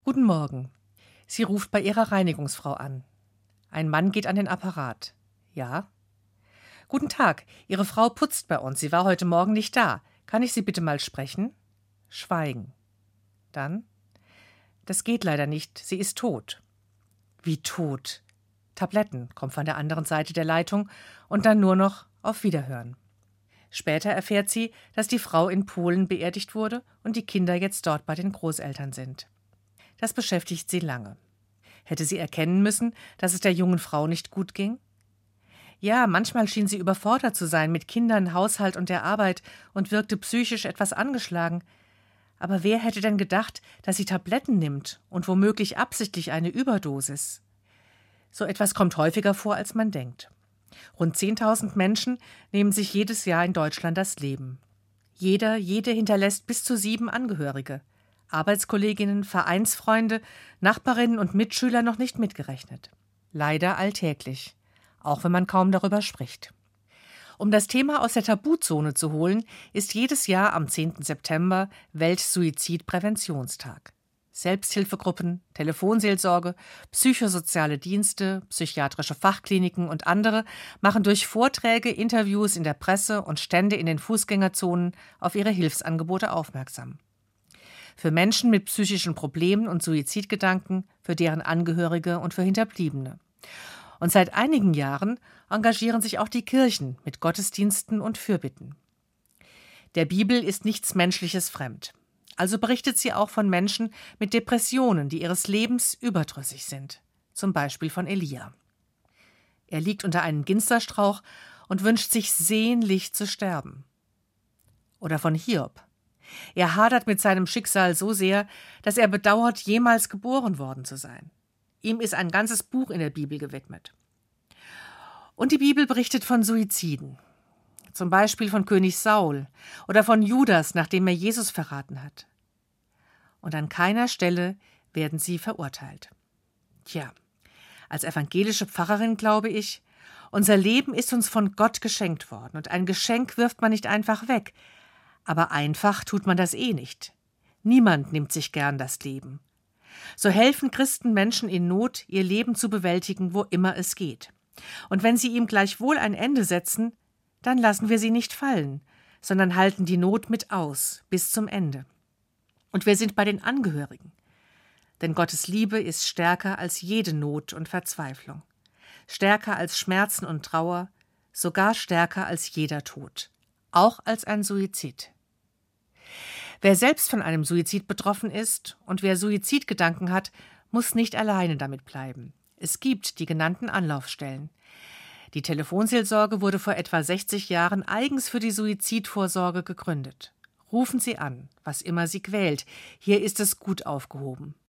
Guten Morgen. Sie ruft bei ihrer Reinigungsfrau an. Ein Mann geht an den Apparat. Ja? Guten Tag, Ihre Frau putzt bei uns. Sie war heute Morgen nicht da. Kann ich Sie bitte mal sprechen? Schweigen. Dann? Das geht leider nicht. Sie ist tot. Wie tot? Tabletten, kommt von der anderen Seite der Leitung und dann nur noch auf Wiederhören. Später erfährt sie, dass die Frau in Polen beerdigt wurde und die Kinder jetzt dort bei den Großeltern sind. Das beschäftigt sie lange. Hätte sie erkennen müssen, dass es der jungen Frau nicht gut ging? Ja, manchmal schien sie überfordert zu sein mit Kindern, Haushalt und der Arbeit und wirkte psychisch etwas angeschlagen. Aber wer hätte denn gedacht, dass sie Tabletten nimmt und womöglich absichtlich eine Überdosis? So etwas kommt häufiger vor, als man denkt. Rund 10.000 Menschen nehmen sich jedes Jahr in Deutschland das Leben. Jede hinterlässt bis zu 7 Angehörige. Arbeitskolleginnen, Vereinsfreunde, Nachbarinnen und Mitschüler noch nicht mitgerechnet. Leider alltäglich, auch wenn man kaum darüber spricht. Um das Thema aus der Tabuzone zu holen, ist jedes Jahr am 10. September Weltsuizidpräventionstag. Selbsthilfegruppen, Telefonseelsorge, psychosoziale Dienste, psychiatrische Fachkliniken und andere machen durch Vorträge, Interviews in der Presse und Stände in den Fußgängerzonen auf ihre Hilfsangebote aufmerksam. Für Menschen mit psychischen Problemen und Suizidgedanken, für deren Angehörige und für Hinterbliebene. Und seit einigen Jahren engagieren sich auch die Kirchen mit Gottesdiensten und Fürbitten. Der Bibel ist nichts Menschliches fremd. Also berichtet sie auch von Menschen mit Depressionen, die ihres Lebens überdrüssig sind. Zum Beispiel von Elia. Er liegt unter einem Ginsterstrauch und wünscht sich sehnlich zu sterben. Oder von Hiob. Er hadert mit seinem Schicksal so sehr, dass er bedauert, jemals geboren worden zu sein. Ihm ist ein ganzes Buch in der Bibel gewidmet. Und die Bibel berichtet von Suiziden. Zum Beispiel von König Saul oder von Judas, nachdem er Jesus verraten hat. Und an keiner Stelle werden sie verurteilt. Tja, als evangelische Pfarrerin glaube ich, unser Leben ist uns von Gott geschenkt worden und ein Geschenk wirft man nicht einfach weg. Aber einfach tut man das eh nicht. Niemand nimmt sich gern das Leben. So helfen Christen Menschen in Not, ihr Leben zu bewältigen, wo immer es geht. Und wenn sie ihm gleichwohl ein Ende setzen, dann lassen wir sie nicht fallen, sondern halten die Not mit aus, bis zum Ende. Und wir sind bei den Angehörigen. Denn Gottes Liebe ist stärker als jede Not und Verzweiflung. Stärker als Schmerzen und Trauer, sogar stärker als jeder Tod. Auch als ein Suizid. Wer selbst von einem Suizid betroffen ist und wer Suizidgedanken hat, muss nicht alleine damit bleiben. Es gibt die genannten Anlaufstellen. Die Telefonseelsorge wurde vor etwa 60 Jahren eigens für die Suizidvorsorge gegründet. Rufen Sie an, was immer Sie quält. Hier ist es gut aufgehoben.